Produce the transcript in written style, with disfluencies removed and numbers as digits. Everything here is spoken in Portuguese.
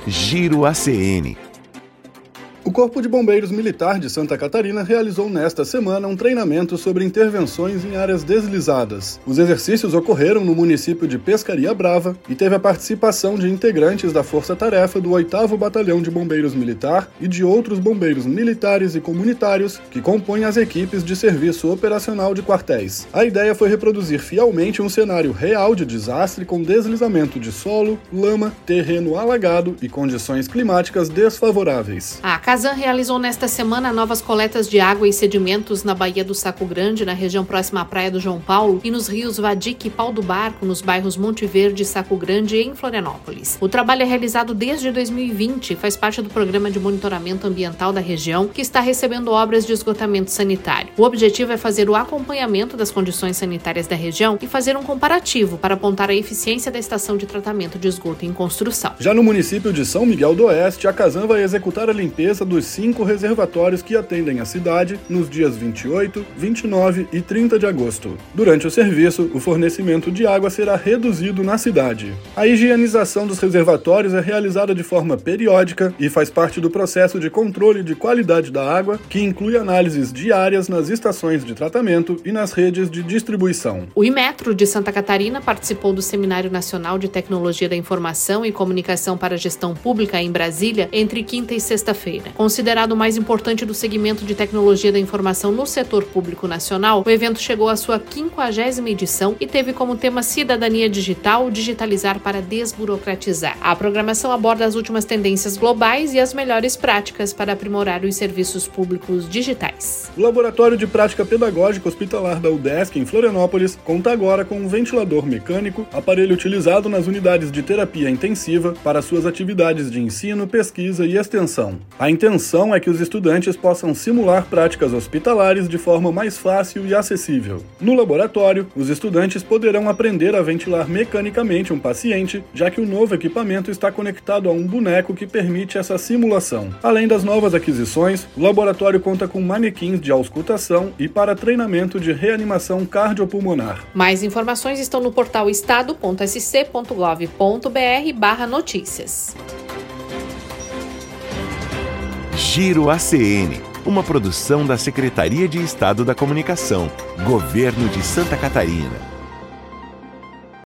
Giro ACN. O Corpo de Bombeiros Militar de Santa Catarina realizou nesta semana um treinamento sobre intervenções em áreas deslizadas. Os exercícios ocorreram no município de Pescaria Brava e teve a participação de integrantes da Força-Tarefa do 8º Batalhão de Bombeiros Militar e de outros bombeiros militares e comunitários que compõem as equipes de serviço operacional de quartéis. A ideia foi reproduzir fielmente um cenário real de desastre com deslizamento de solo, lama, terreno alagado e condições climáticas desfavoráveis. A Casan realizou nesta semana novas coletas de água e sedimentos na Baía do Saco Grande, na região próxima à Praia do João Paulo, e nos rios Vadique e Pau do Barco, nos bairros Monte Verde e Saco Grande, em Florianópolis. O trabalho é realizado desde 2020 e faz parte do Programa de Monitoramento Ambiental da região, que está recebendo obras de esgotamento sanitário. O objetivo é fazer o acompanhamento das condições sanitárias da região e fazer um comparativo para apontar a eficiência da estação de tratamento de esgoto em construção. Já no município de São Miguel do Oeste, a Casan vai executar a limpeza dos 5 reservatórios que atendem a cidade nos dias 28, 29 e 30 de agosto. Durante o serviço, o fornecimento de água será reduzido na cidade. A higienização dos reservatórios é realizada de forma periódica e faz parte do processo de controle de qualidade da água, que inclui análises diárias nas estações de tratamento e nas redes de distribuição. O Imetro de Santa Catarina participou do Seminário Nacional de Tecnologia da Informação e Comunicação para a Gestão Pública em Brasília entre quinta e sexta-feira. Considerado o mais importante do segmento de tecnologia da informação no setor público nacional, o evento chegou à sua 50ª edição e teve como tema Cidadania Digital, digitalizar para desburocratizar. A programação aborda as últimas tendências globais e as melhores práticas para aprimorar os serviços públicos digitais. O Laboratório de Prática Pedagógica Hospitalar da UDESC, em Florianópolis, conta agora com um ventilador mecânico, aparelho utilizado nas unidades de terapia intensiva para suas atividades de ensino, pesquisa e extensão. A intenção é que os estudantes possam simular práticas hospitalares de forma mais fácil e acessível. No laboratório, os estudantes poderão aprender a ventilar mecanicamente um paciente, já que o novo equipamento está conectado a um boneco que permite essa simulação. Além das novas aquisições, o laboratório conta com manequins de auscultação e para treinamento de reanimação cardiopulmonar. Mais informações estão no portal estado.sc.gov.br/notícias. Giro ACN, uma produção da Secretaria de Estado da Comunicação, Governo de Santa Catarina.